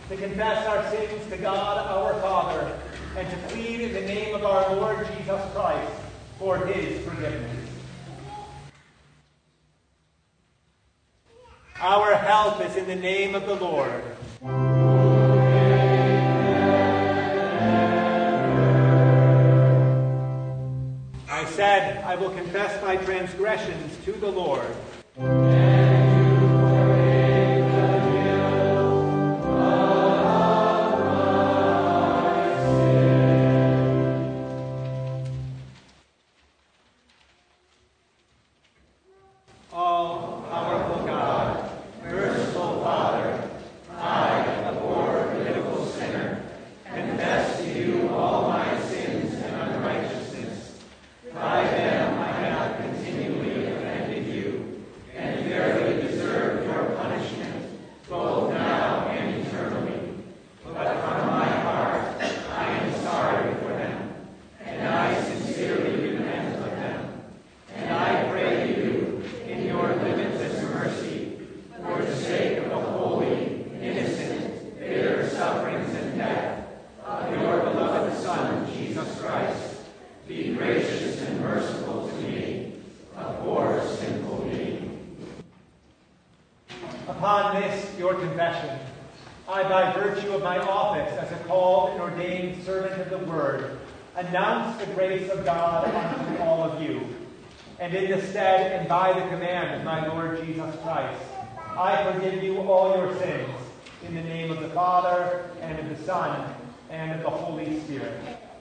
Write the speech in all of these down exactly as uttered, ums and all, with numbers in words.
to confess our sins to God our Father, and to plead in the name of our Lord Jesus Christ for his forgiveness. Our help is in the name of the Lord. I said, I will confess my transgressions to the Lord. Upon this, your confession, I, by virtue of my office as a called and ordained servant of the Word, announce the grace of God unto all of you. And in the stead and by the command of my Lord Jesus Christ, I forgive you all your sins, in the name of the Father, and of the Son, and of the Holy Spirit.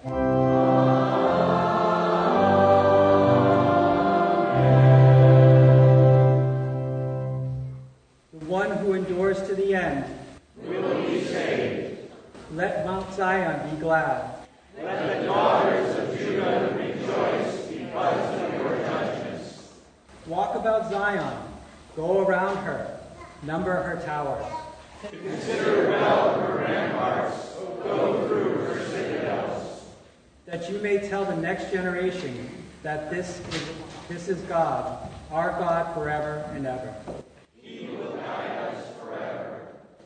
One who endures to the end will be saved. Let Mount Zion be glad. Let the daughters of Judah rejoice because of your judgments. Walk about Zion, go around her, number her towers. Consider well her ramparts, go through her citadels. That you may tell the next generation that this is, this is God, our God forever and ever. He will guide us forever.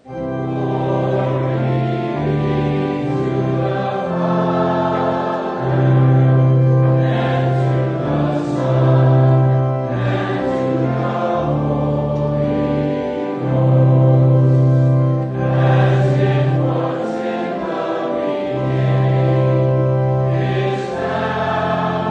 Now, and ever shall be. World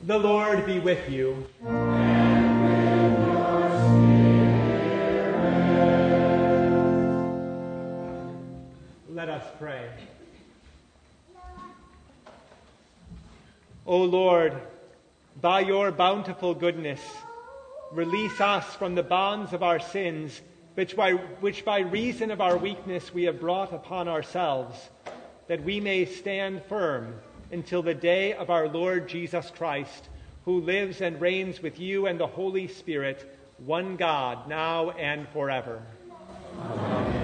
The Lord be with you. And with your spirit. Let us pray. O Lord, by your bountiful goodness, release us from the bonds of our sins, which by, which by reason of our weakness we have brought upon ourselves, that we may stand firm until the day of our Lord Jesus Christ, who lives and reigns with you and the Holy Spirit, one God, now and forever. Amen.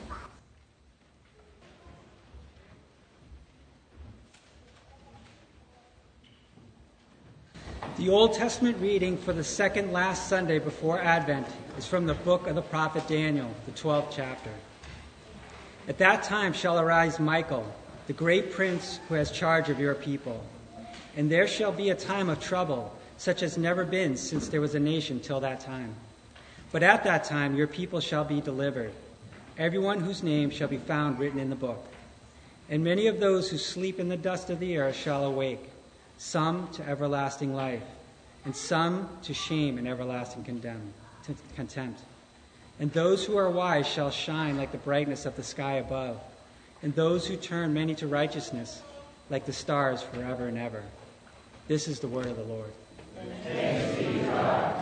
The Old Testament reading for the second last Sunday before Advent is from the book of the prophet Daniel, the twelfth chapter. At that time shall arise Michael, the great prince who has charge of your people. And there shall be a time of trouble, such as never been since there was a nation till that time. But at that time your people shall be delivered, everyone whose name shall be found written in the book. And many of those who sleep in the dust of the earth shall awake, some to everlasting life, and some to shame and everlasting condemn, contempt. And those who are wise shall shine like the brightness of the sky above, and those who turn many to righteousness like the stars forever and ever. This is the word of the Lord. Thanks be to God.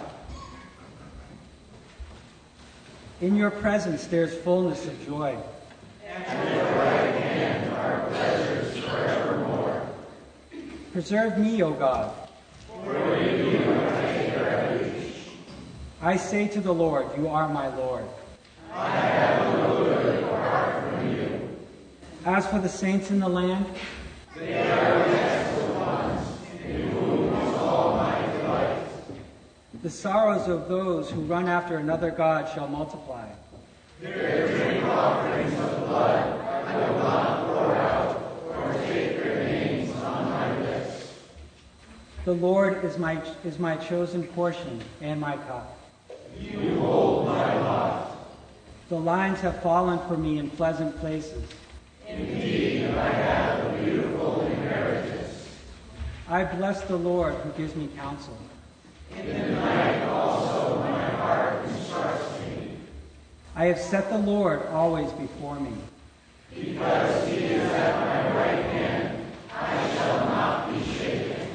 In your presence there is fullness of joy. At your right hand are pleasures forevermore. Preserve me, O God. For in you I take refuge. I say to the Lord, you are my Lord. I have no good apart from you. As for the saints in the land, They are the excellent ones, in whom is all my delight. the sorrows of those who run after another God shall multiply. Their drink offerings of blood I will not pour out, or take their names on my lips. The Lord is my is my chosen portion and my cup. You hold my lot. The lines have fallen for me in pleasant places. Indeed, I have a beautiful inheritance. I bless the Lord who gives me counsel. In the night also my heart instructs me. I have set the Lord always before me. Because he is at my right hand, I shall not be shaken.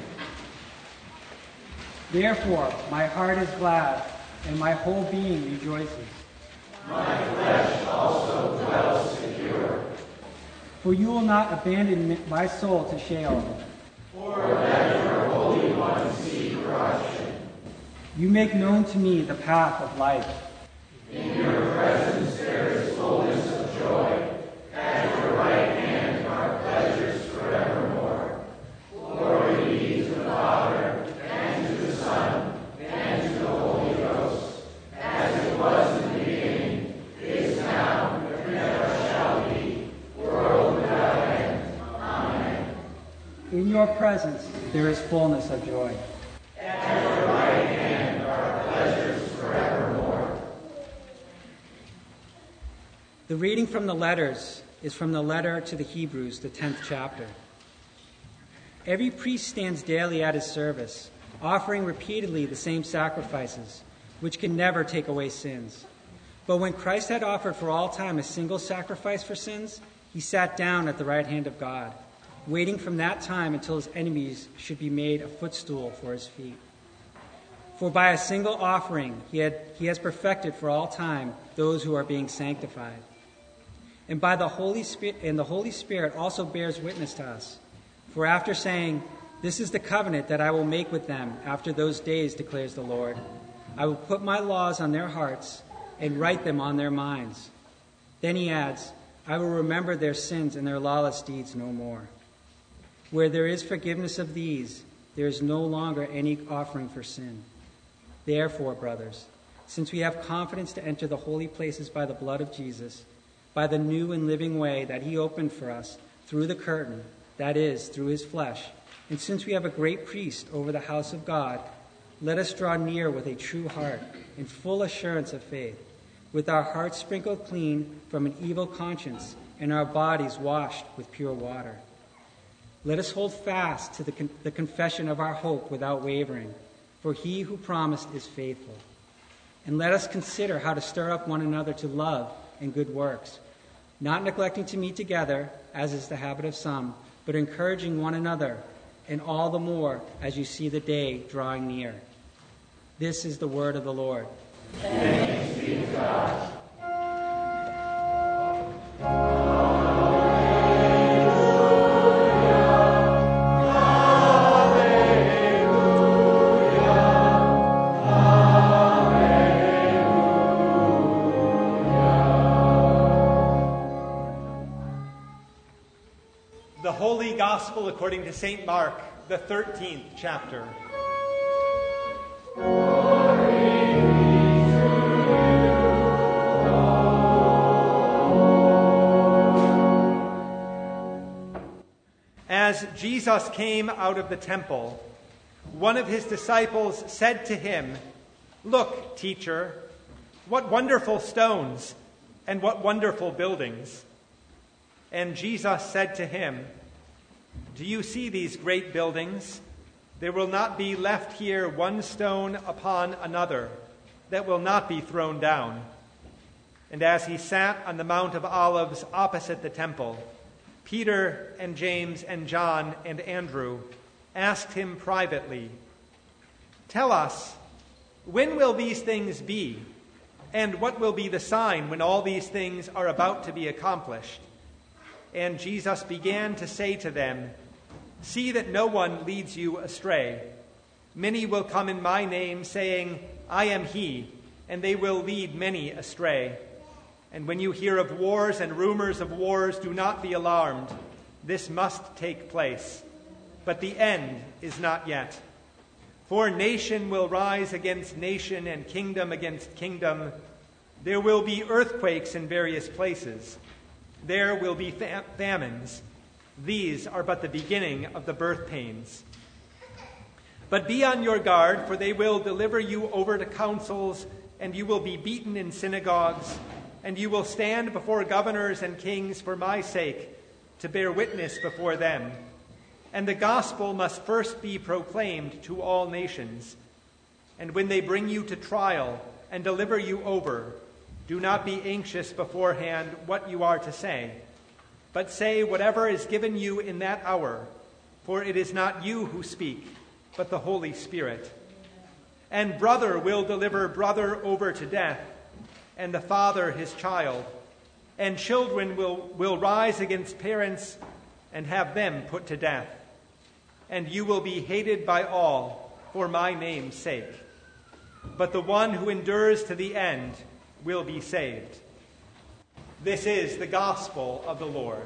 Therefore, my heart is glad, and my whole being rejoices. My flesh also dwells secure. For you will not abandon my soul to Sheol. For that your Holy One see corruption. You make known to me the path of life. In your presence there is fullness of joy. At your right hand are pleasures forevermore. Glory be to the Father, and to the Son, and to the Holy Ghost, as it was in the beginning, is now, and ever shall be, world without end. Amen. In your presence there is fullness of joy. At your right hand are pleasures forevermore. The reading from the letters is from the letter to the Hebrews, the tenth chapter. Every priest stands daily at his service, offering repeatedly the same sacrifices, which can never take away sins. But when Christ had offered for all time a single sacrifice for sins, he sat down at the right hand of God, waiting from that time until his enemies should be made a footstool for his feet. For by a single offering he, had, he has perfected for all time those who are being sanctified. And by the Holy Spirit, and the Holy Spirit also bears witness to us. For after saying, "This is the covenant that I will make with them after those days," declares the Lord, "I will put my laws on their hearts and write them on their minds." Then he adds, "I will remember their sins and their lawless deeds no more." Where there is forgiveness of these, there is no longer any offering for sin. Therefore, brothers, since we have confidence to enter the holy places by the blood of Jesus, by the new and living way that he opened for us through the curtain, that is, through his flesh, and since we have a great priest over the house of God, let us draw near with a true heart in full assurance of faith, with our hearts sprinkled clean from an evil conscience and our bodies washed with pure water. Let us hold fast to the, con- the confession of our hope without wavering, for he who promised is faithful. And let us consider how to stir up one another to love and good works, not neglecting to meet together, as is the habit of some, but encouraging one another, and all the more as you see the day drawing near. This is the word of the Lord. Thanks be to God. The Holy Gospel according to Saint Mark, the thirteenth chapter. As Jesus came out of the temple, one of his disciples said to him, "Look, teacher, what wonderful stones and what wonderful buildings." And Jesus said to him, "Do you see these great buildings? There will not be left here one stone upon another that will not be thrown down." And as he sat on the Mount of Olives opposite the temple, Peter and James and John and Andrew asked him privately, "Tell us, when will these things be? And what will be the sign when all these things are about to be accomplished?" And Jesus began to say to them, "See that no one leads you astray. Many will come in my name, saying, 'I am he,' and they will lead many astray. And when you hear of wars and rumors of wars, do not be alarmed. This must take place. But the end is not yet. For nation will rise against nation and kingdom against kingdom. There will be earthquakes in various places. There will be fam- famines. These are but the beginning of the birth pains. But be on your guard, for they will deliver you over to councils, and you will be beaten in synagogues, and you will stand before governors and kings for my sake, to bear witness before them. And the gospel must first be proclaimed to all nations. And when they bring you to trial and deliver you over, do not be anxious beforehand what you are to say, but say whatever is given you in that hour, for it is not you who speak, but the Holy Spirit. And brother will deliver brother over to death, and the father his child, and children will, will rise against parents and have them put to death. And you will be hated by all for my name's sake. But the one who endures to the end will be saved." This is the gospel of the Lord.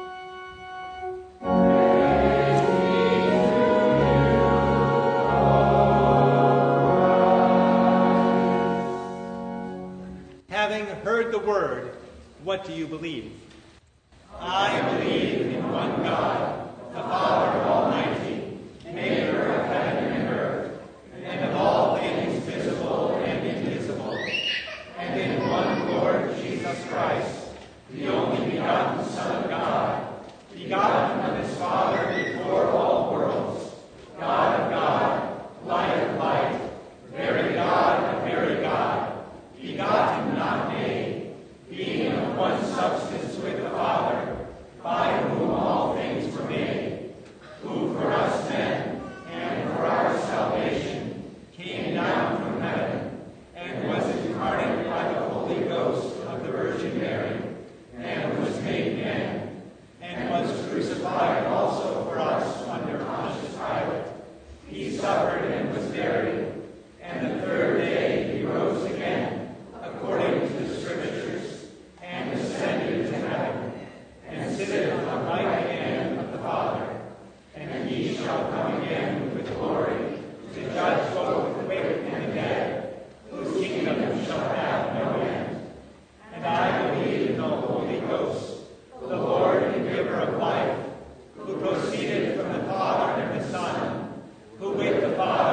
Having heard the word, what do you believe? I believe in one God, the Father Almighty, maker of heaven and earth, and of all things visible and invisible, and in one Lord Jesus Christ, the only begotten Son of God, begotten of his Father before all worlds, God of God, light of light, very God of very God, begotten, not made, being of one substance with the Father, by whom all things were made, who for us men and for our salvation came down from heaven, and was incarnate by the Holy Ghost of the Virgin Mary, and was made man, and was crucified also for us under Pontius Pilate. He suffered and was buried, and the third day he rose again, according to the Scriptures, and ascended to heaven, and sitteth on the right hand of the Father. And he shall come again with glory, to judge both the quick and the dead, whose kingdom shall have no end. And I believe in the Holy Ghost, the Lord and giver of life, who proceeded from the Father and the Son, who with the Father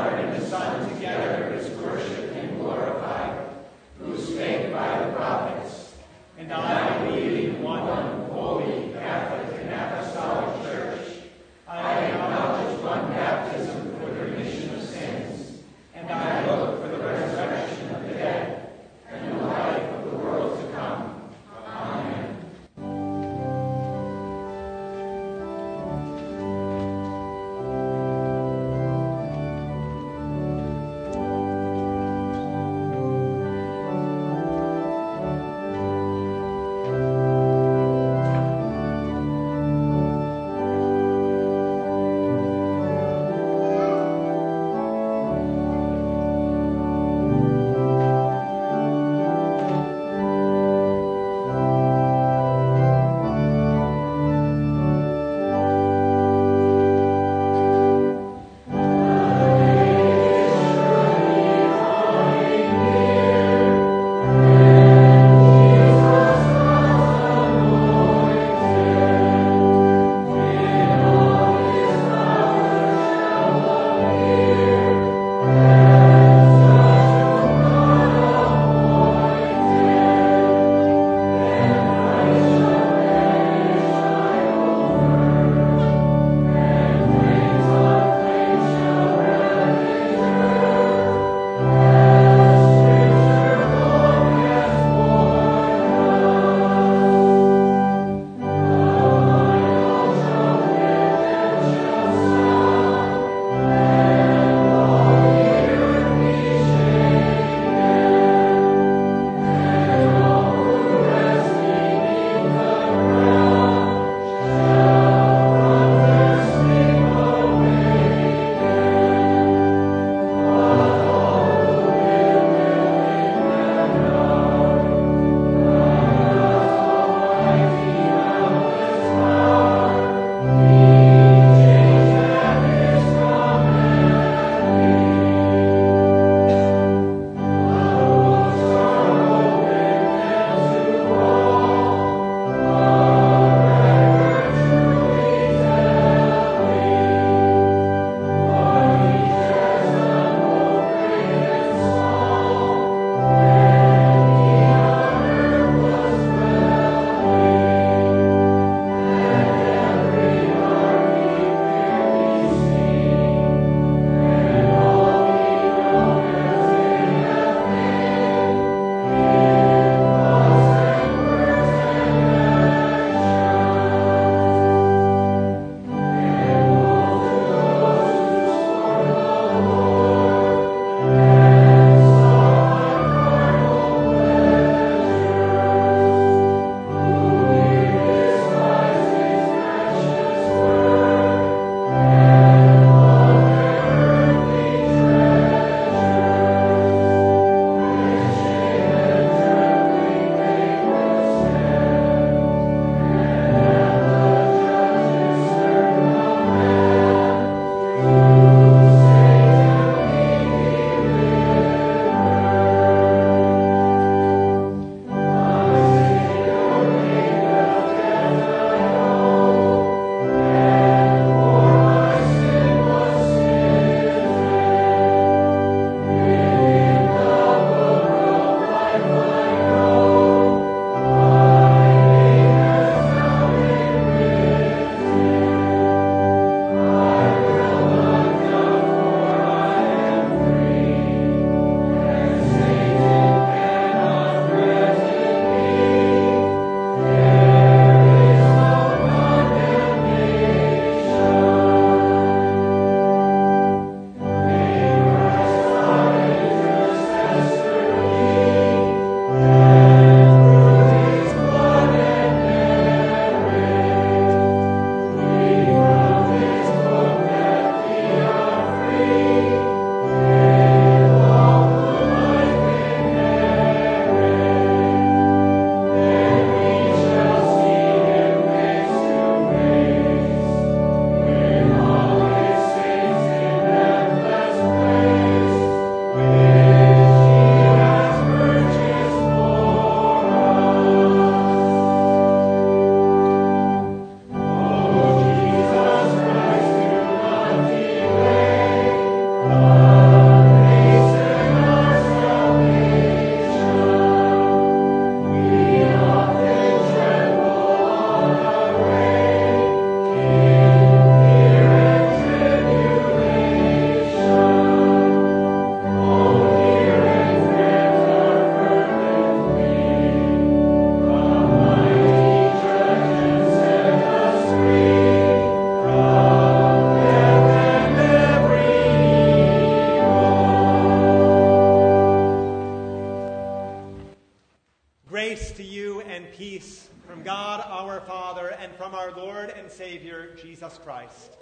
from God our Father and from our Lord and Savior, Jesus Christ.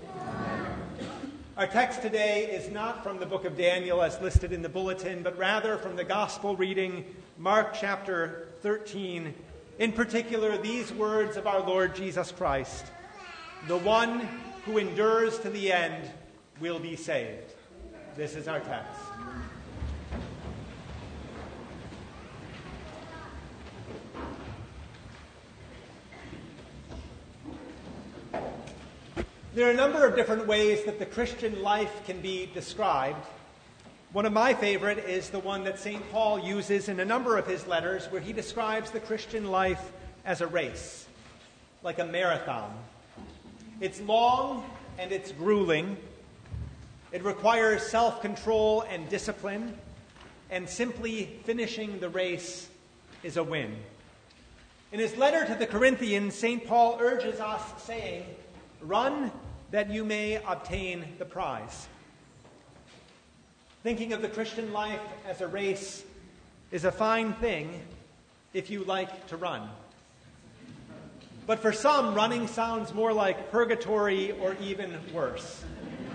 Our text today is not from the book of Daniel as listed in the bulletin, but rather from the gospel reading, Mark chapter thirteen. In particular, these words of our Lord Jesus Christ: "The one who endures to the end will be saved." This is our text. There are a number of different ways that the Christian life can be described. One of my favorite is the one that Saint Paul uses in a number of his letters, where he describes the Christian life as a race, like a marathon. It's long and it's grueling. It requires self-control and discipline, and simply finishing the race is a win. In his letter to the Corinthians, Saint Paul urges us, saying, "Run that you may obtain the prize." Thinking of the Christian life as a race is a fine thing if you like to run. But for some, running sounds more like purgatory or even worse.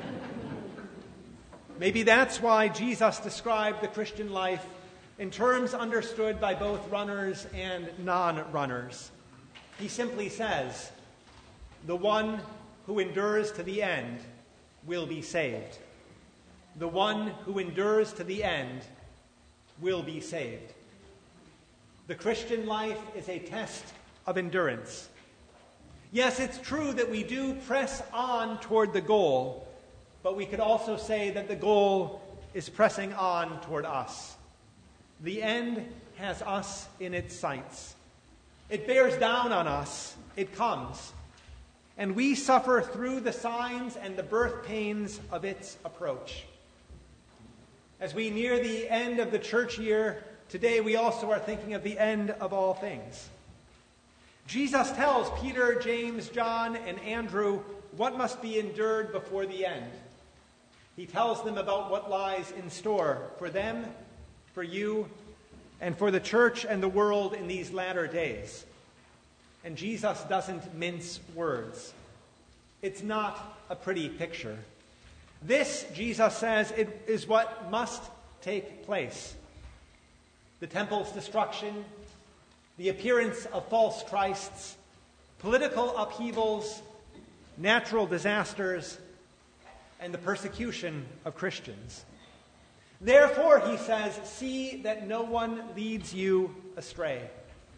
Maybe that's why Jesus described the Christian life in terms understood by both runners and non-runners. He simply says, "The one who endures to the end will be saved." The one who endures to the end will be saved. The Christian life is a test of endurance. Yes, it's true that we do press on toward the goal, but we could also say that the goal is pressing on toward us. The end has us in its sights. It bears down on us. It comes. And we suffer through the signs and the birth pains of its approach. As we near the end of the church year, today we also are thinking of the end of all things. Jesus tells Peter, James, John, and Andrew what must be endured before the end. He tells them about what lies in store for them, for you, and for the church and the world in these latter days. And Jesus doesn't mince words. It's not a pretty picture. This, Jesus says, it is what must take place. The temple's destruction, the appearance of false Christs, political upheavals, natural disasters, and the persecution of Christians. Therefore, he says, see that no one leads you astray.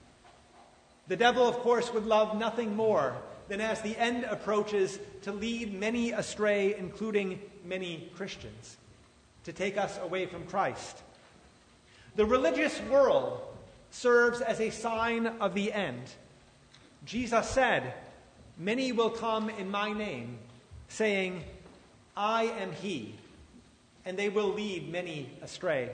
The devil, of course, would love nothing more than, as the end approaches, to lead many astray, including many Christians, to take us away from Christ. The religious world serves as a sign of the end. Jesus said, "Many will come in my name, saying, 'I am he,' and they will lead many astray."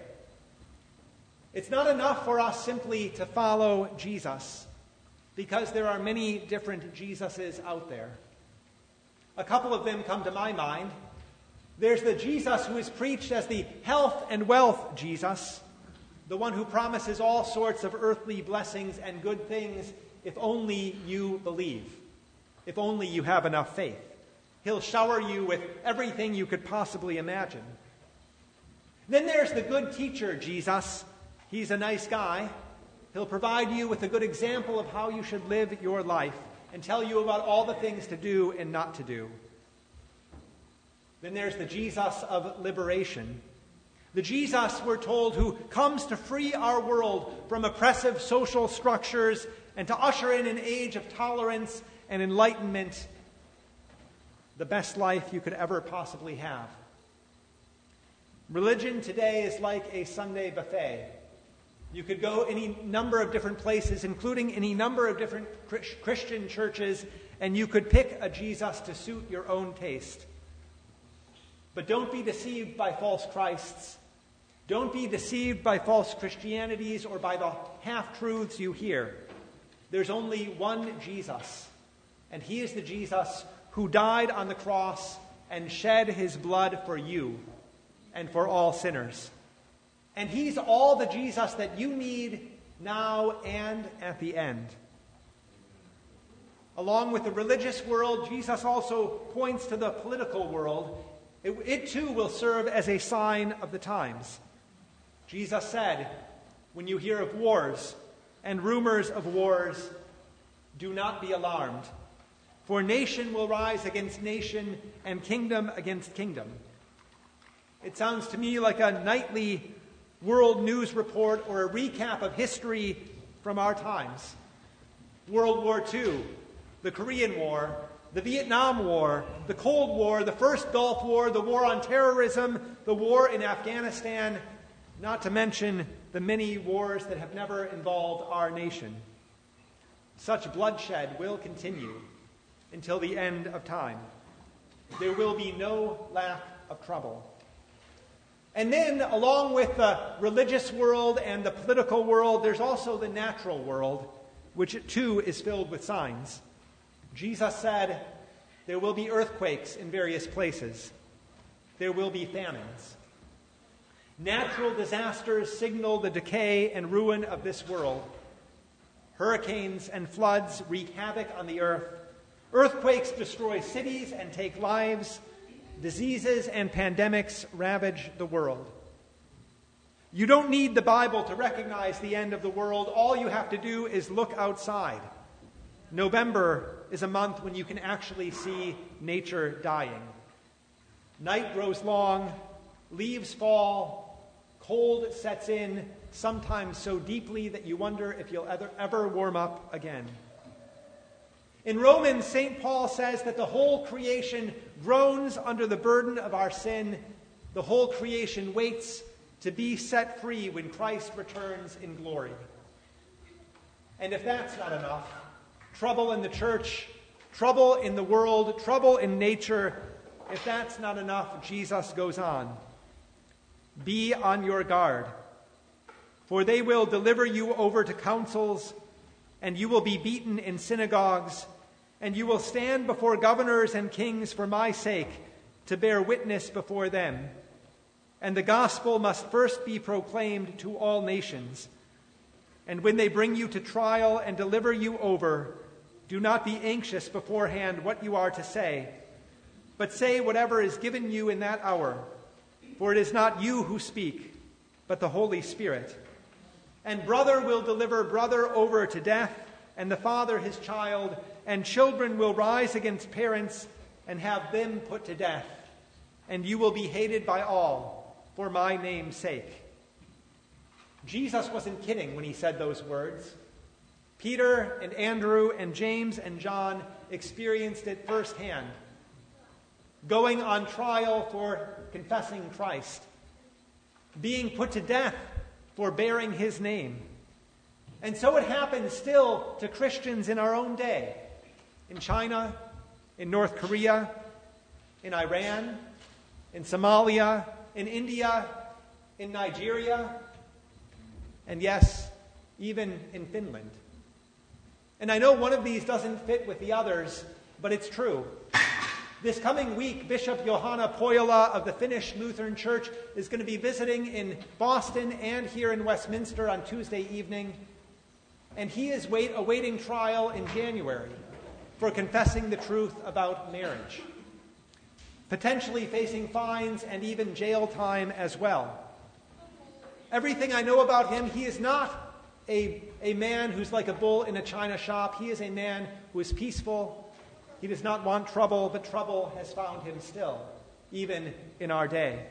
It's not enough for us simply to follow Jesus, because there are many different Jesuses out there. A couple of them come to my mind. There's the Jesus who is preached as the health and wealth Jesus, the one who promises all sorts of earthly blessings and good things if only you believe, if only you have enough faith. He'll shower you with everything you could possibly imagine. Then there's the good teacher Jesus. He's a nice guy. He'll provide you with a good example of how you should live your life and tell you about all the things to do and not to do. Then there's the Jesus of liberation. The Jesus, we're told, who comes to free our world from oppressive social structures and to usher in an age of tolerance and enlightenment, the best life you could ever possibly have. Religion today is like a Sunday buffet. You could go any number of different places, including any number of different Christian churches, and you could pick a Jesus to suit your own taste. But don't be deceived by false Christs. Don't be deceived by false Christianities or by the half-truths you hear. There's only one Jesus, and he is the Jesus who died on the cross and shed his blood for you and for all sinners. And he's all the Jesus that you need now and at the end. Along with the religious world, Jesus also points to the political world. It, it too will serve as a sign of the times. Jesus said, when you hear of wars and rumors of wars, do not be alarmed, for nation will rise against nation and kingdom against kingdom. It sounds to me like a nightly world news report or a recap of history from our times. World War Two, the Korean War, the Vietnam War, the Cold War, the First Gulf War, the war on terrorism, the war in Afghanistan, not to mention the many wars that have never involved our nation. Such bloodshed will continue until the end of time. There will be no lack of trouble. And then, along with the religious world and the political world, there's also the natural world, which too is filled with signs. Jesus said, there will be earthquakes in various places. There will be famines. Natural disasters signal the decay and ruin of this world. Hurricanes and floods wreak havoc on the earth. Earthquakes destroy cities and take lives. Diseases and pandemics ravage the world. You don't need the Bible to recognize the end of the world. All you have to do is look outside. November is a month when you can actually see nature dying. Night grows long, leaves fall, cold sets in, sometimes so deeply that you wonder if you'll ever, ever warm up again. In Romans, Saint Paul says that the whole creation groans under the burden of our sin. The whole creation waits to be set free when Christ returns in glory. And if that's not enough, trouble in the church, trouble in the world, trouble in nature, if that's not enough, Jesus goes on. Be on your guard, for they will deliver you over to councils, and you will be beaten in synagogues, and you will stand before governors and kings for my sake to bear witness before them. And the gospel must first be proclaimed to all nations. And when they bring you to trial and deliver you over, do not be anxious beforehand what you are to say, but say whatever is given you in that hour. For it is not you who speak, but the Holy Spirit. And brother will deliver brother over to death, and the father his child, and children will rise against parents and have them put to death. And you will be hated by all for my name's sake. Jesus wasn't kidding when he said those words. Peter and Andrew and James and John experienced it firsthand, going on trial for confessing Christ, being put to death for bearing his name. And so it happens still to Christians in our own day, in China, in North Korea, in Iran, in Somalia, in India, in Nigeria, and yes, even in Finland. And I know one of these doesn't fit with the others, but it's true. This coming week, Bishop Johanna Pohjola of the Finnish Lutheran Church is going to be visiting in Boston and here in Westminster on Tuesday evening. And he is wait, awaiting trial in January for confessing the truth about marriage, potentially facing fines and even jail time as well. Everything I know about him, he is not a, a man who's like a bull in a china shop. He is a man who is peaceful. He does not want trouble, but trouble has found him still, even in our day.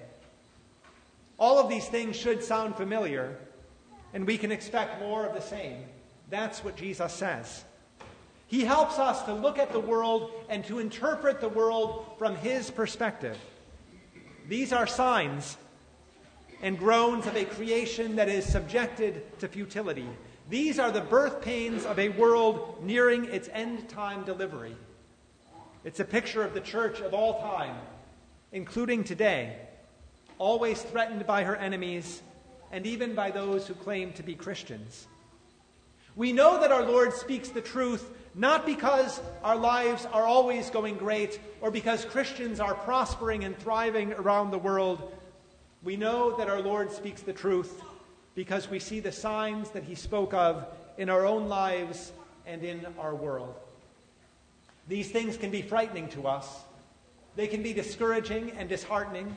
All of these things should sound familiar, and we can expect more of the same. That's what Jesus says. He helps us to look at the world and to interpret the world from his perspective. These are signs and groans of a creation that is subjected to futility. These are the birth pains of a world nearing its end-time delivery. It's a picture of the church of all time, including today, always threatened by her enemies and even by those who claim to be Christians. We know that our Lord speaks the truth not because our lives are always going great or because Christians are prospering and thriving around the world. We know that our Lord speaks the truth because we see the signs that he spoke of in our own lives and in our world. These things can be frightening to us. They can be discouraging and disheartening.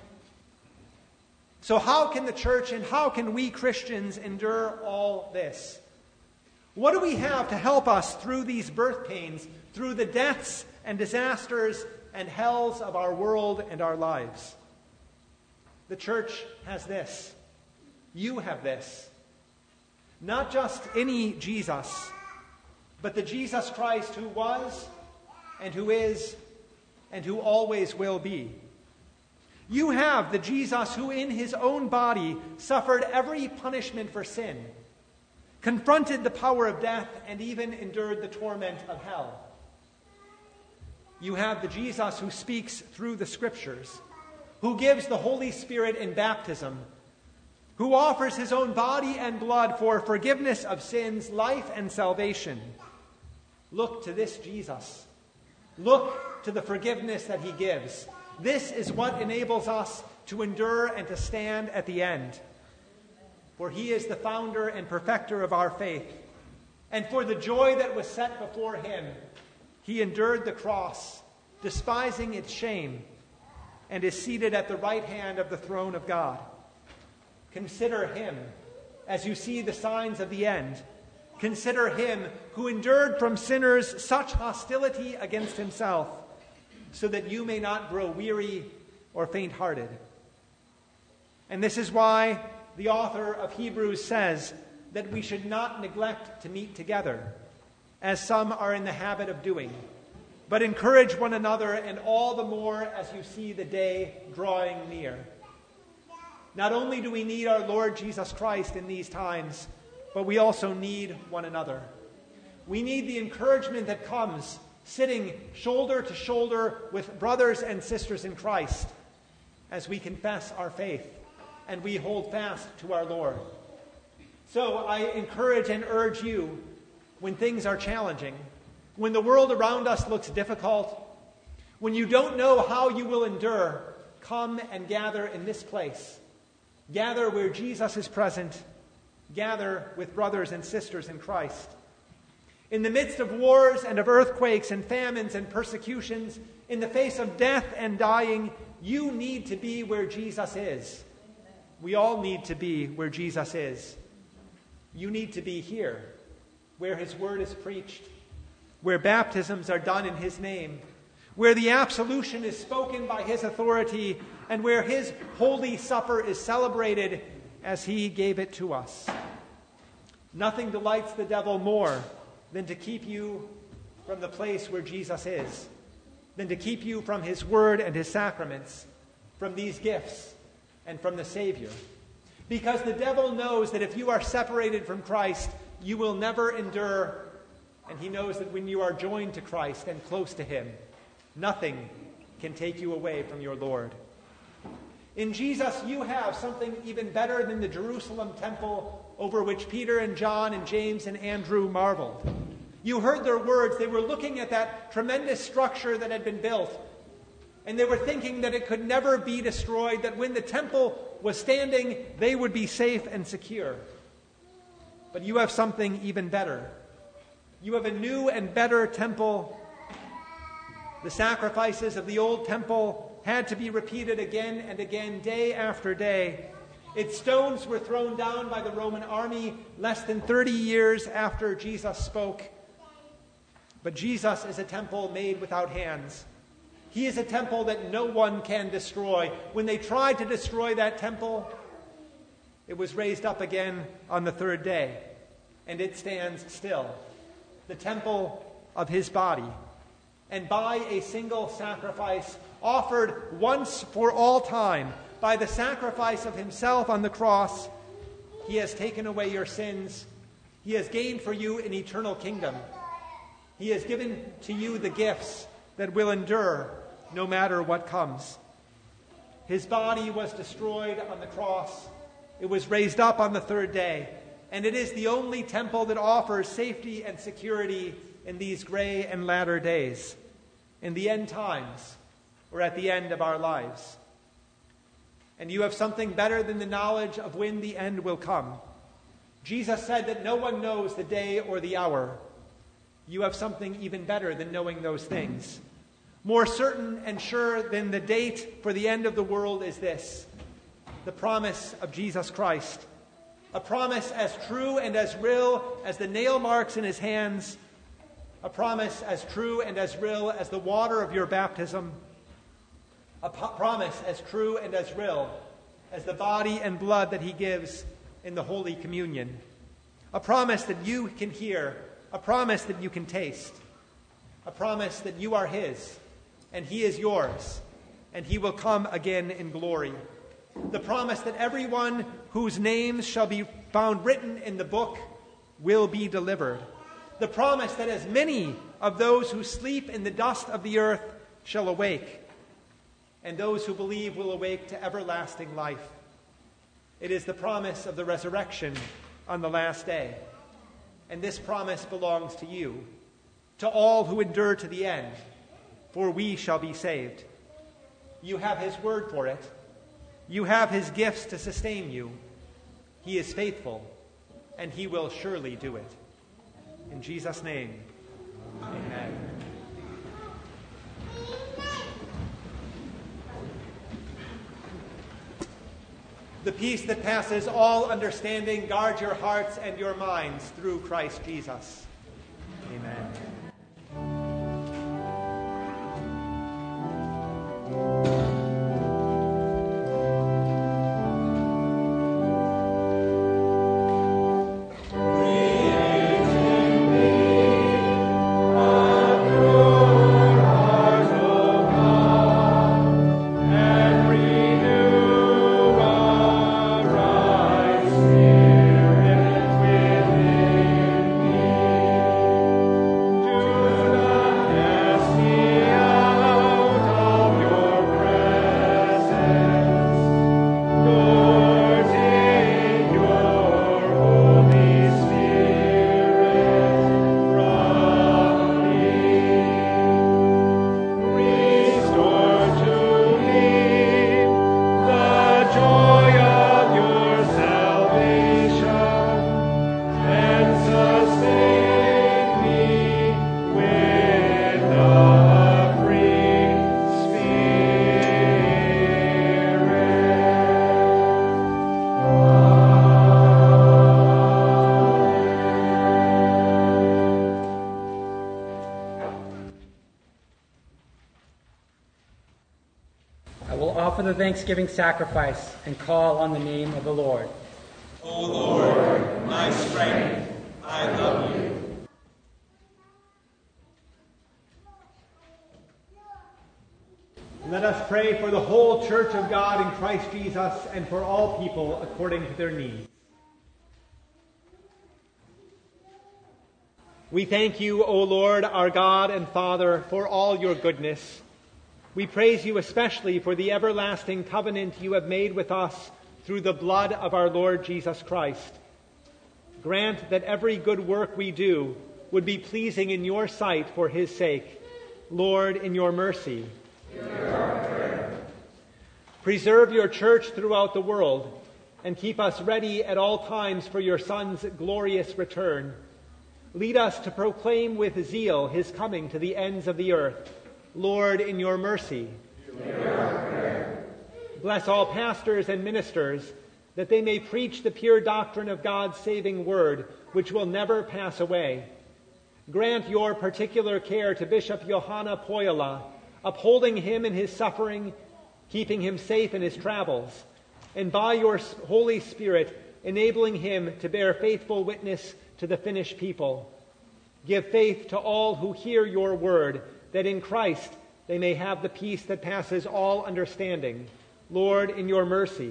So how can the church and how can we Christians endure all this? What do we have to help us through these birth pains, through the deaths and disasters and hells of our world and our lives? The church has this. You have this. Not just any Jesus, but the Jesus Christ who was and who is and who always will be. You have the Jesus who in his own body suffered every punishment for sin, confronted the power of death, and even endured the torment of hell. You have the Jesus who speaks through the Scriptures, who gives the Holy Spirit in baptism, who offers his own body and blood for forgiveness of sins, life, and salvation. Look to this Jesus. Look to the forgiveness that he gives. This is what enables us to endure and to stand at the end. For he is the founder and perfecter of our faith. And for the joy that was set before him, he endured the cross, despising its shame, and is seated at the right hand of the throne of God. Consider him as you see the signs of the end. Consider him who endured from sinners such hostility against himself, so that you may not grow weary or faint-hearted. And this is why the author of Hebrews says that we should not neglect to meet together, as some are in the habit of doing, but encourage one another, and all the more as you see the day drawing near. Not only do we need our Lord Jesus Christ in these times, but we also need one another. We need the encouragement that comes sitting shoulder to shoulder with brothers and sisters in Christ as we confess our faith and we hold fast to our Lord. So I encourage and urge you, when things are challenging, when the world around us looks difficult, when you don't know how you will endure, come and gather in this place. Gather where Jesus is present. Gather with brothers and sisters in Christ. In the midst of wars and of earthquakes and famines and persecutions, in the face of death and dying, you need to be where Jesus is. We all need to be where Jesus is. You need to be here, where his word is preached, where baptisms are done in his name, where the absolution is spoken by his authority, and where his holy supper is celebrated as he gave it to us. Nothing delights the devil more than to keep you from the place where Jesus is, than to keep you from his word and his sacraments, from these gifts and from the Savior. Because the devil knows that if you are separated from Christ, you will never endure, and he knows that when you are joined to Christ and close to him, nothing can take you away from your Lord. In Jesus, you have something even better than the Jerusalem temple over which Peter and John and James and Andrew marveled. You heard their words. They were looking at that tremendous structure that had been built, and they were thinking that it could never be destroyed, that when the temple was standing, they would be safe and secure. But you have something even better. You have a new and better temple. The sacrifices of the old temple had to be repeated again and again, day after day. Its stones were thrown down by the Roman army less than thirty years after Jesus spoke. But Jesus is a temple made without hands. He is a temple that no one can destroy. When they tried to destroy that temple, it was raised up again on the third day, and it stands still. The temple of his body. And by a single sacrifice offered once for all time, by the sacrifice of himself on the cross, he has taken away your sins. He has gained for you an eternal kingdom. He has given to you the gifts that will endure no matter what comes. His body was destroyed on the cross. It was raised up on the third day. And it is the only temple that offers safety and security in these gray and latter days, in the end times, or at the end of our lives. And you have something better than the knowledge of when the end will come. Jesus said that no one knows the day or the hour. you have something even better than knowing those things. More certain and sure than the date for the end of the world is this: the promise of Jesus Christ. A promise as true and as real as the nail marks in his hands. A promise as true and as real as the water of your baptism. A po- promise as true and as real as the body and blood that he gives in the Holy Communion. A promise that you can hear. A promise that you can taste. A promise that you are his, and he is yours, and he will come again in glory. The promise that everyone whose names shall be found written in the book will be delivered. The promise that as many of those who sleep in the dust of the earth shall awake, and those who believe will awake to everlasting life. It is the promise of the resurrection on the last day. And this promise belongs to you, to all who endure to the end, for we shall be saved. You have his word for it. You have his gifts to sustain you. He is faithful, and he will surely do it. In Jesus' name, amen. The peace that passes all understanding guard your hearts and your minds through Christ Jesus. Amen. The Thanksgiving sacrifice and call on the name of the Lord. O Lord, my strength, I love you. Let us pray for the whole Church of God in Christ Jesus and for all people according to their needs. We thank you, O Lord, our God and Father, for all your goodness. We praise you especially for the everlasting covenant you have made with us through the blood of our Lord Jesus Christ. Grant that every good work we do would be pleasing in your sight for his sake. Lord, in your mercy. Preserve your church throughout the world and keep us ready at all times for your Son's glorious return. Lead us to proclaim with zeal his coming to the ends of the earth. Lord, in your mercy. Bless all pastors and ministers, that they may preach the pure doctrine of God's saving word, which will never pass away. Grant your particular care to Bishop Johanna Poyola, upholding him in his suffering, keeping him safe in his travels, and by your Holy Spirit, enabling him to bear faithful witness to the Finnish people. Give faith to all who hear your word, that in Christ they may have the peace that passes all understanding. Lord, in your mercy.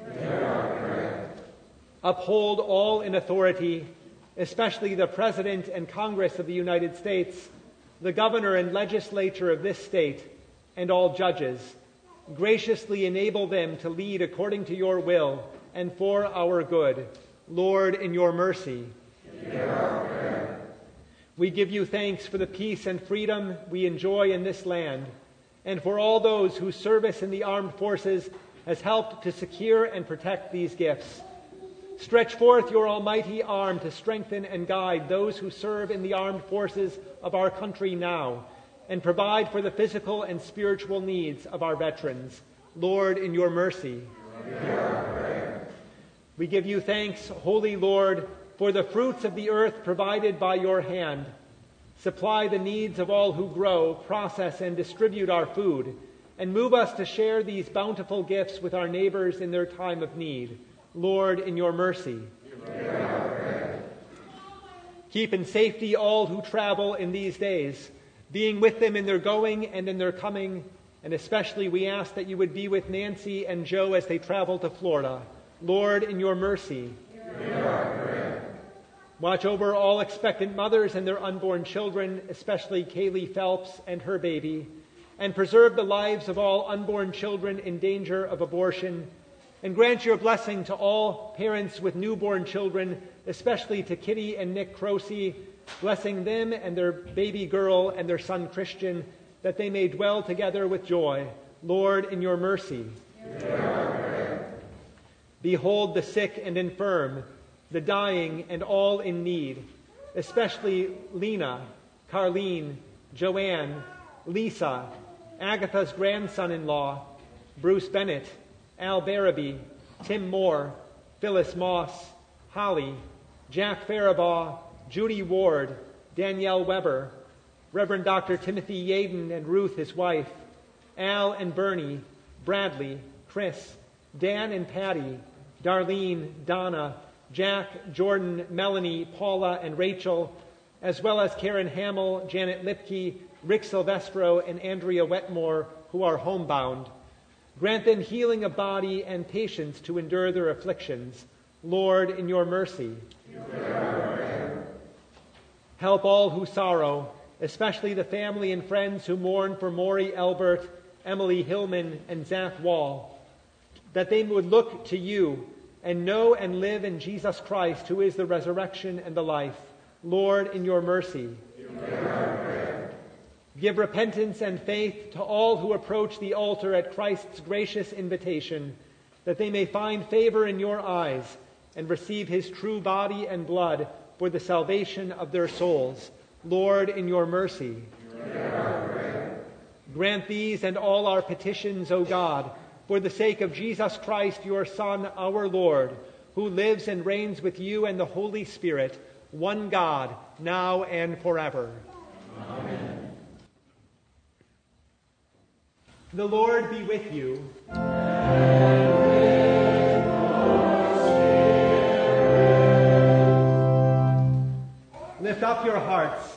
Uphold all in authority, especially the President and Congress of the United States, the governor and legislature of this state, and all judges. Graciously enable them to lead according to your will and for our good. Lord, in your mercy. We give you thanks for the peace and freedom we enjoy in this land, and for all those whose service in the armed forces has helped to secure and protect these gifts. Stretch forth your almighty arm to strengthen and guide those who serve in the armed forces of our country now, and provide for the physical and spiritual needs of our veterans. Lord, in your mercy. We give you thanks, Holy Lord, for the fruits of the earth provided by your hand. Supply the needs of all who grow, process, and distribute our food, and move us to share these bountiful gifts with our neighbors in their time of need. Lord, in your mercy. Keep in safety all who travel in these days, being with them in their going and in their coming, and especially we ask that you would be with Nancy and Joe as they travel to Florida. Lord, in your mercy. Watch over all expectant mothers and their unborn children, especially Kaylee Phelps and her baby, and preserve the lives of all unborn children in danger of abortion, and grant your blessing to all parents with newborn children, especially to Kitty and Nick Croce, blessing them and their baby girl and their son Christian, that they may dwell together with joy. Lord, in your mercy. Behold the sick and infirm, the dying and all in need, especially Lena, Carlene, Joanne, Lisa, Agatha's grandson-in-law, Bruce Bennett, Al Barabee, Tim Moore, Phyllis Moss, Holly, Jack Faribaugh, Judy Ward, Danielle Weber, Reverend Doctor Timothy Yaden and Ruth, his wife, Al and Bernie, Bradley, Chris, Dan and Patty, Darlene, Donna, Jack, Jordan, Melanie, Paula, and Rachel, as well as Karen Hamill, Janet Lipke, Rick Silvestro, and Andrea Wetmore, who are homebound. Grant them healing of body and patience to endure their afflictions. Lord, in your mercy. Help all who sorrow, especially the family and friends who mourn for Maury Elbert, Emily Hillman, and Zach Wall, that they would look to you and know and live in Jesus Christ, who is the resurrection and the life. Lord, in your mercy. Give repentance and faith to all who approach the altar at Christ's gracious invitation, that they may find favor in your eyes and receive his true body and blood for the salvation of their souls. Lord, in your mercy. Grant these and all our petitions, O God, for the sake of Jesus Christ, your Son, our Lord, who lives and reigns with you and the Holy Spirit, one God, now and forever. Amen. The Lord be with you. And with your spirit. Lift up your hearts.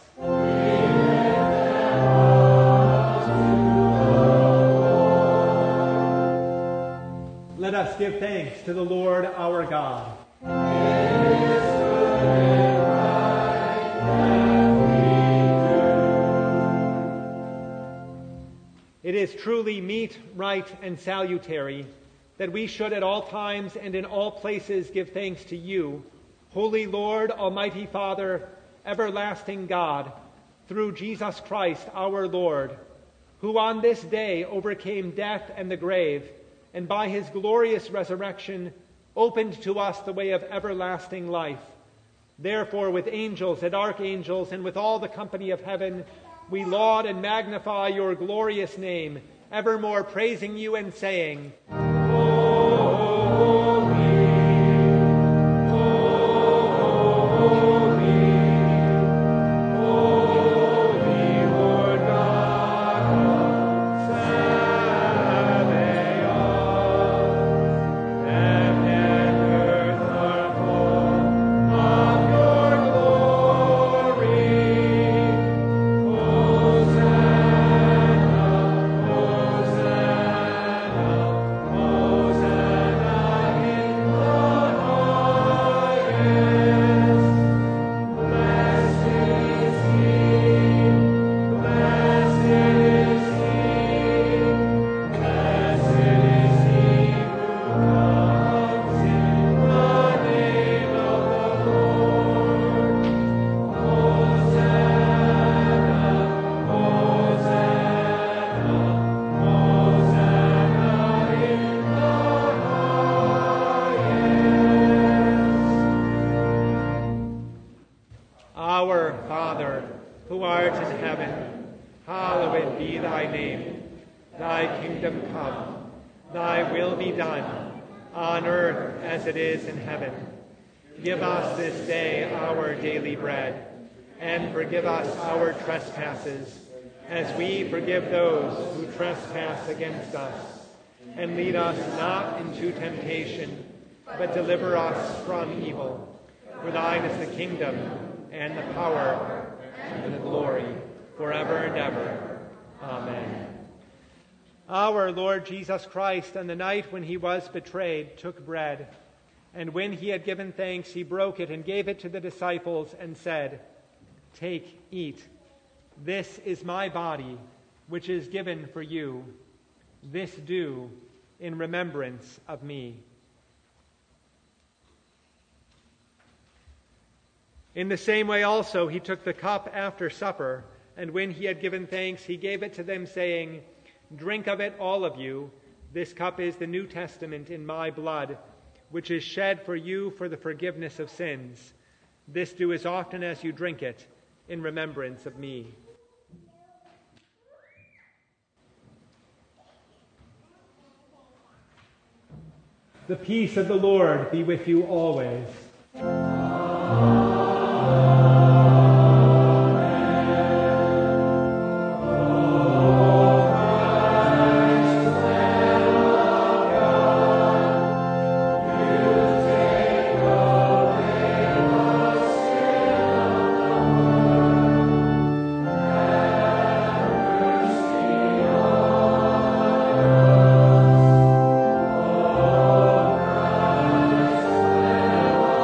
Let us give thanks to the Lord our God. It is good and right that we do. It is truly meet, right, and salutary that we should at all times and in all places give thanks to you, Holy Lord, Almighty Father, everlasting God, through Jesus Christ our Lord, who on this day overcame death and the grave, and by his glorious resurrection opened to us the way of everlasting life. Therefore, with angels and archangels and with all the company of heaven, we laud and magnify your glorious name, evermore praising you and saying, Thy will be done, on earth as it is in heaven. Give us this day our daily bread, and forgive us our trespasses, as we forgive those who trespass against us. And lead us not into temptation, but deliver us from evil. For thine is the kingdom, and the power, and the glory, forever and ever. Amen. Our Lord Jesus Christ, on the night when he was betrayed, took bread, and when he had given thanks, he broke it and gave it to the disciples and said, "Take, eat. This is my body, which is given for you. This do in remembrance of me." In the same way also he took the cup after supper, and when he had given thanks, he gave it to them, saying, "Drink of it, all of you. This cup is the New Testament in my blood, which is shed for you for the forgiveness of sins. This do as often as you drink it in remembrance of me." The peace of the Lord be with you always. Amen.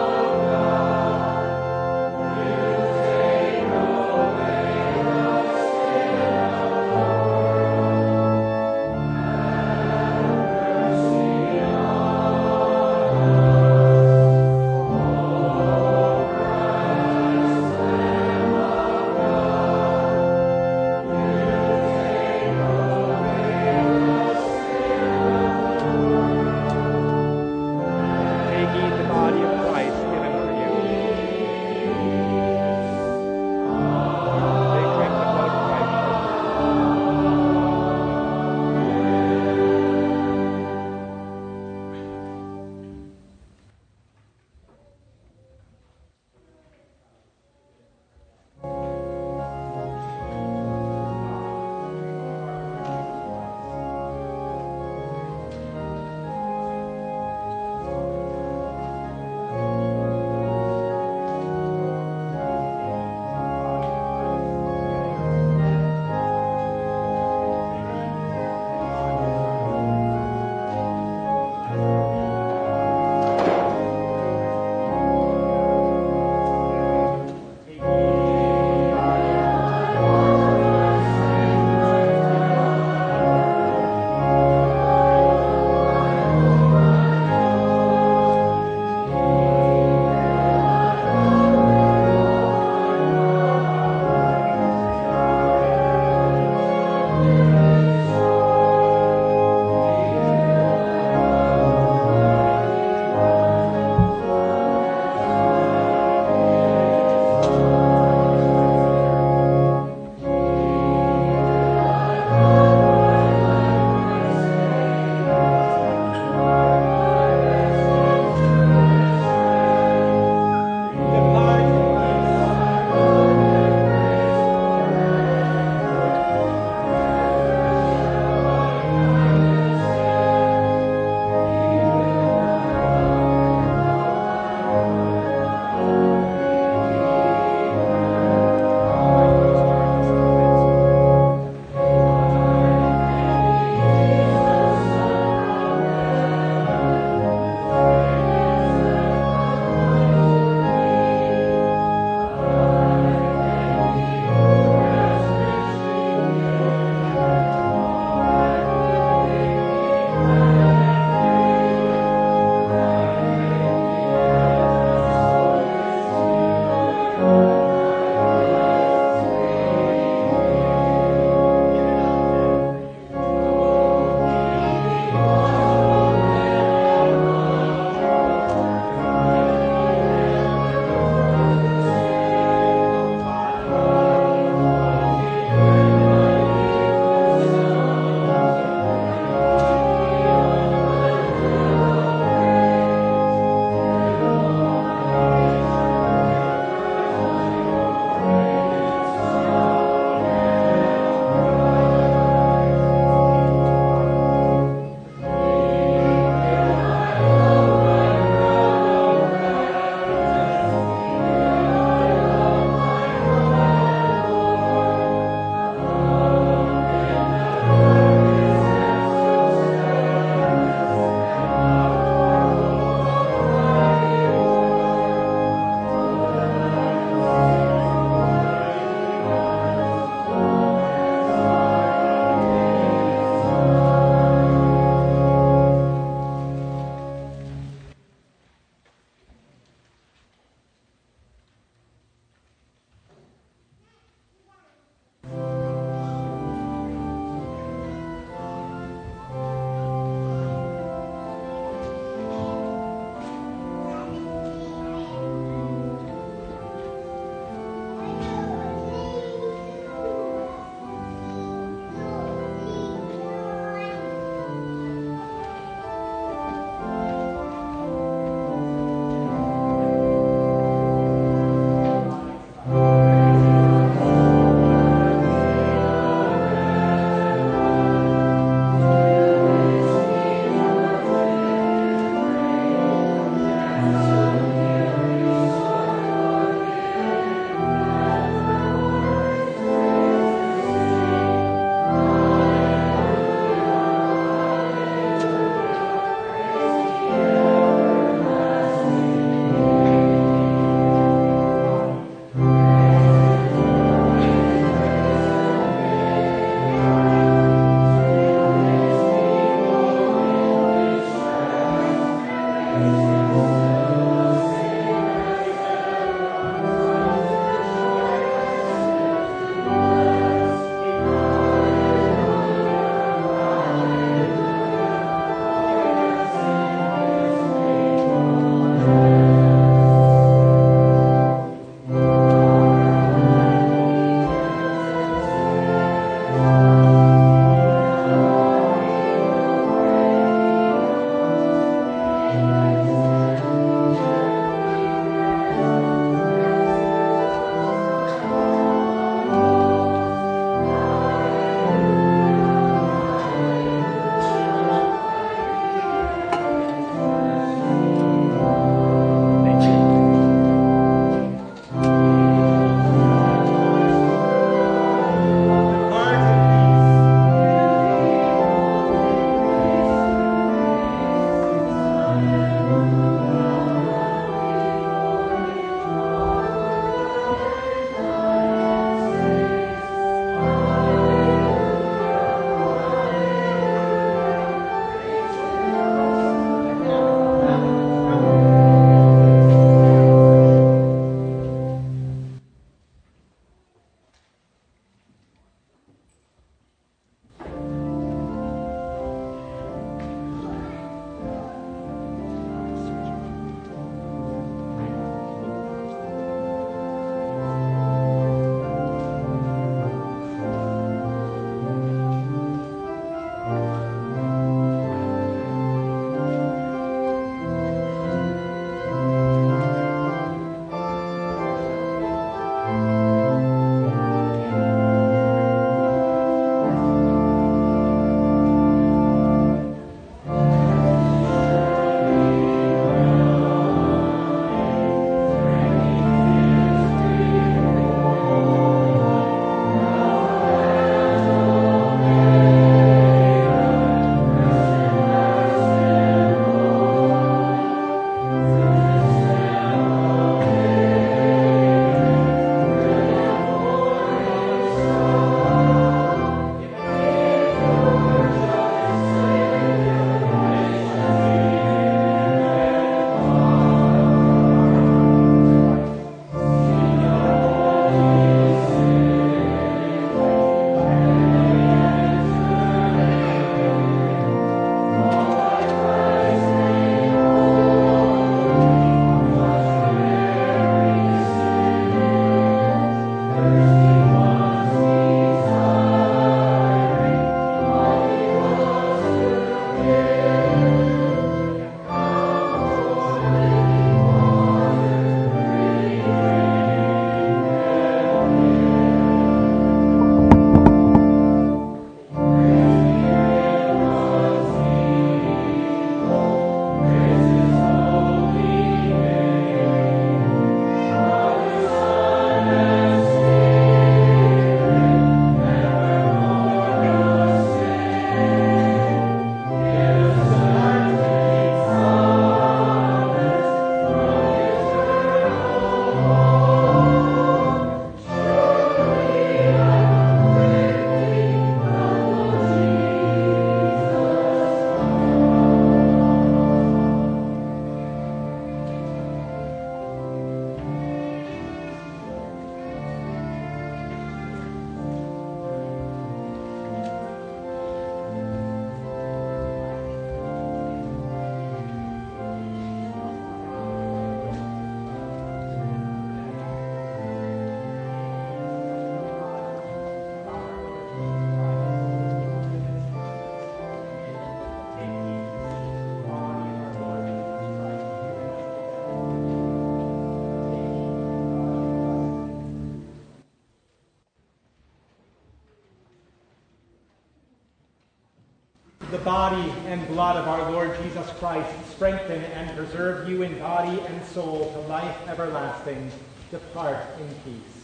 the body and blood of our Lord Jesus Christ strengthen and preserve you in body and soul to life everlasting. Depart in peace.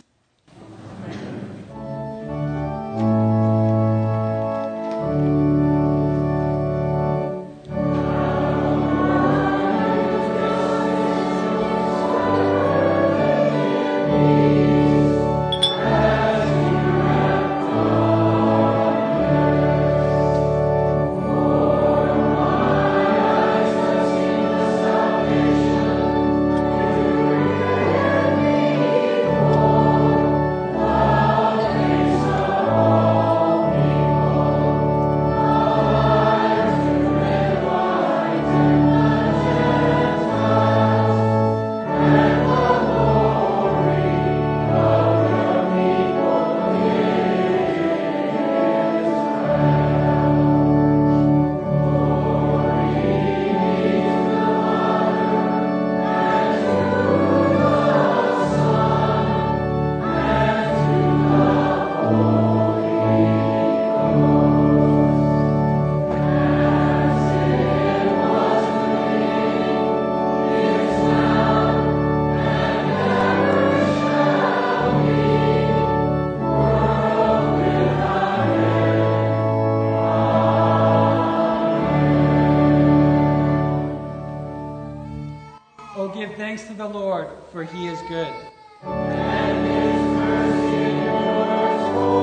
Oh, give thanks to the Lord, for he is good. And his mercy endures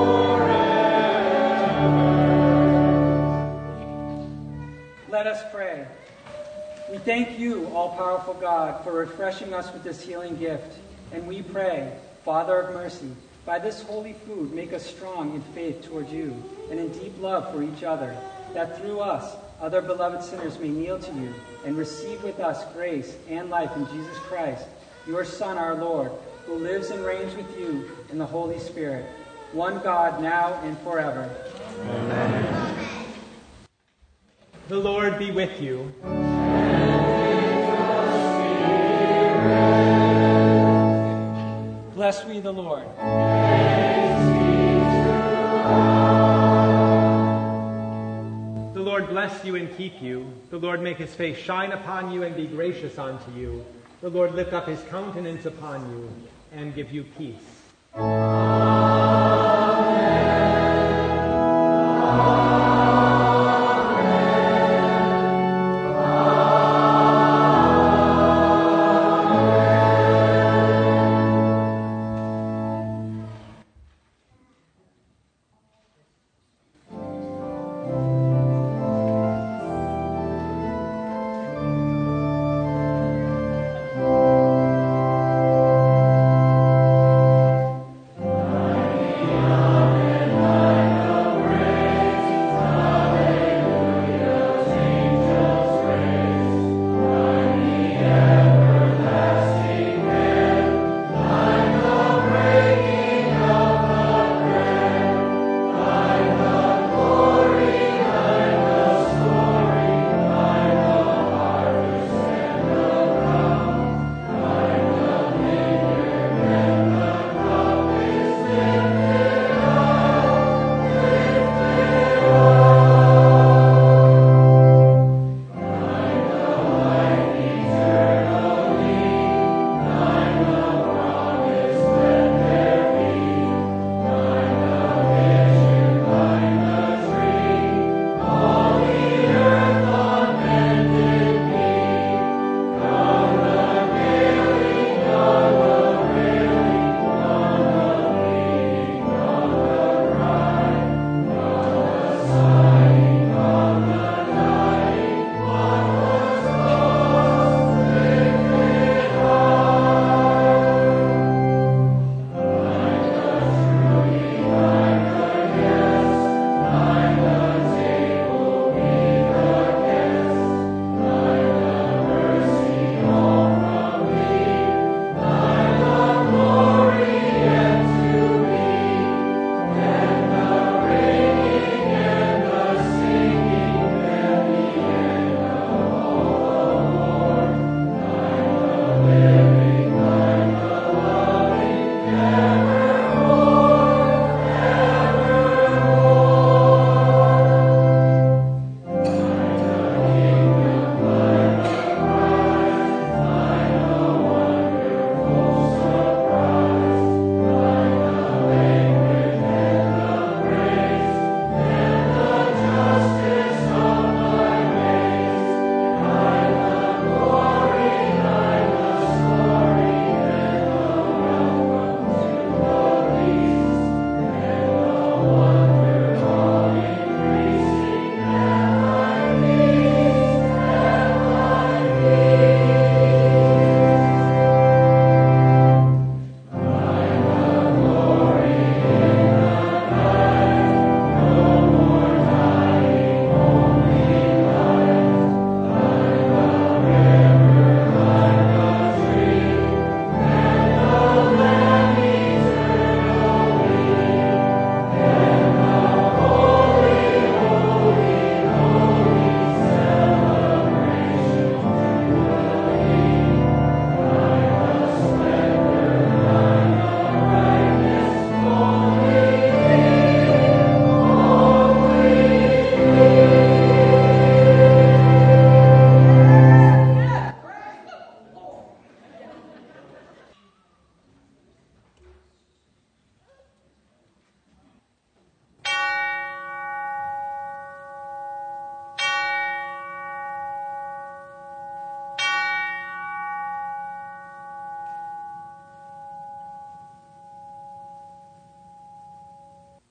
forever. Let us pray. We thank you, all-powerful God, for refreshing us with this healing gift. And we pray, Father of mercy, by this holy food, make us strong in faith toward you and in deep love for each other, that through us, other beloved sinners may kneel to you and receive with us grace and life in Jesus Christ, your Son, our Lord, who lives and reigns with you in the Holy Spirit, one God, now and forever. Amen. The Lord be with you. Bless we the Lord. The Lord bless you and keep you. The Lord make his face shine upon you and be gracious unto you. The Lord lift up his countenance upon you and give you peace. Amen.